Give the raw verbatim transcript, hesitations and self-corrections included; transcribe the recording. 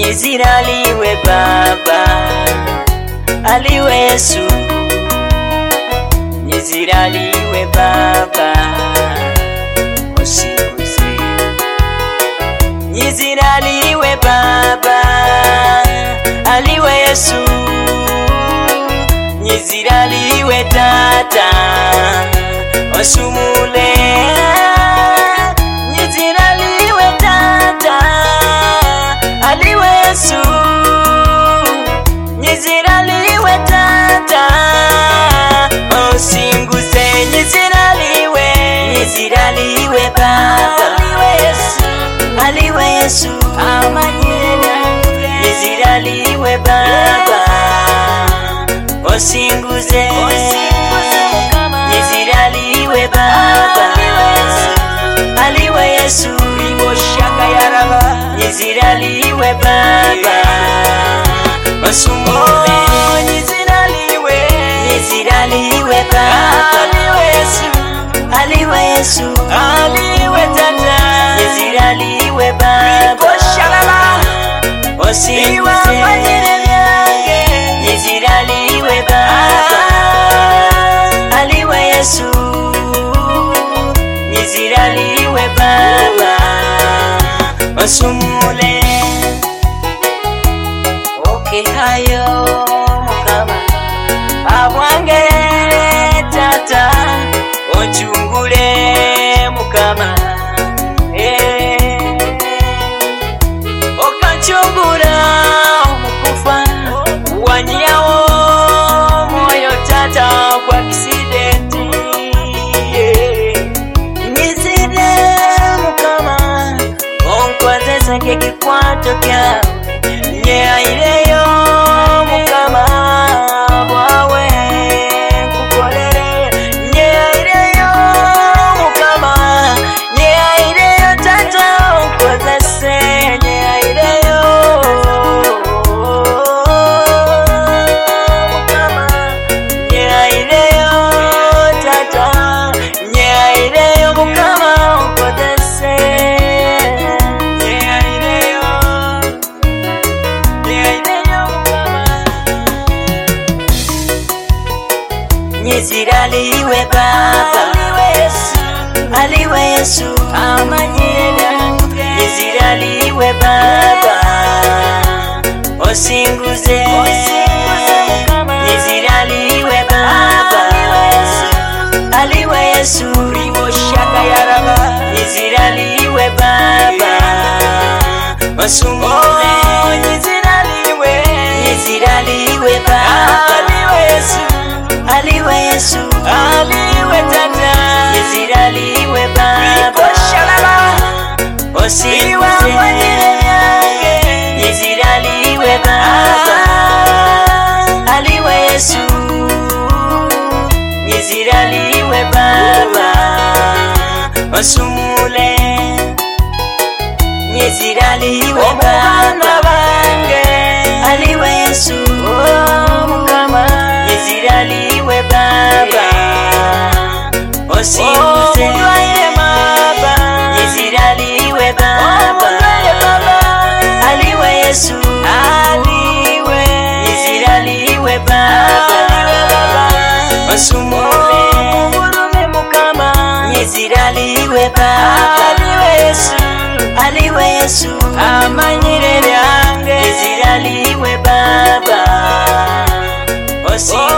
nyizira aliwe Baba, aliwe Yesu, nyizira aliwe Baba, osiguze. Nyizira aliwe Baba, aliwe Yesu, nyizira aliwe Tata, osumule. Nyizira aliwe Tata, aliwe Yesu, nyizira aliwe Tata, osinguze. Nyizira aliwe, nyizira aliwe Baba, aliwe Yesu, aliwe Yesu, amanyire. Nyizira aliwe Baba, osinguze. Nyizira aliwe Baba, aliwe Yesu, imoshaka yaraba. Nyizira aliwe Baba, osumule. Nyizira aliwe, nyizira aliwe Baba, aliwe Yesu, aliwe Yesu, aliwe Tata. Nyizira aliwe Baba, oshalala, osinguze. Nyizira aliwe Baba, aliwe Yesu, nyizira aliwe Baba, osumule. Oke hayo Mukama abwange Tata, ochungule Mukama, eh okachungula omukufa wanyawo moyo Tata kwa accident, yeah. Nyizire Mukama onkozesa kekikwato kyawe, nyeireyo Mukama bwawe kukolere. Nyeireyo Mukama, nyeireyo Tata onkozese, nyeireyo Mukama, nyeireyo Tata, nyeireyo Mukama onkozese, nyeireyo, nyeireyo Mukama. Nyizira aliwe Baba, aliwe Yesu, aliwe Yesu, amanyire. Nyizira aliwe Baba, osinguze. Nyizira aliwe Baba, aliwe Yesu, imoshaka yaraba. Nyizira aliwe Baba, osumule. Nyizira aliwe, nyizira aliwe Baba, aliwe Yesu, aliwe Yesu, aliwe Tata. Nyizira aliwe Baba, oshalala, osinguze. Nyizira aliwe Baba, aliwe Yesu, nyizira aliwe Baba, osumule. Nyizira aliwe Baba, aliwe Yesu, Mukama. Nyizira aliwe Baba, osinguze. Nyizira aliwe Baba, aliwe Yesu, aliwe. Nyizira aliwe Baba, osumule. Mukama, nyizira aliwe Baba, aliwe Yesu, aliwe Yesu, amanyire byange. Nyizira aliwe Baba, osinguze.